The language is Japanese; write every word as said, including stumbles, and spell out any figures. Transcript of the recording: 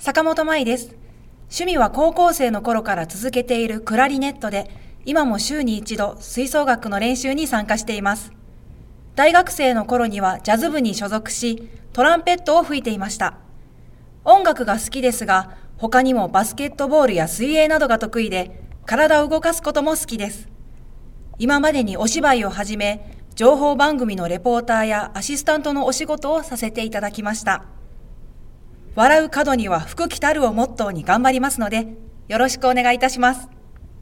坂本舞です。趣味は高校生の頃から続けているクラリネットで、今も週に一度吹奏楽の練習に参加しています。大学生の頃にはジャズ部に所属し、トランペットを吹いていました。音楽が好きですが、他にもバスケットボールや水泳などが得意で、体を動かすことも好きです。今までにお芝居をはじめ、情報番組のレポーターやアシスタントのお仕事をさせていただきました。笑う門には福来たるをモットーに頑張りますので、よろしくお願いいたします。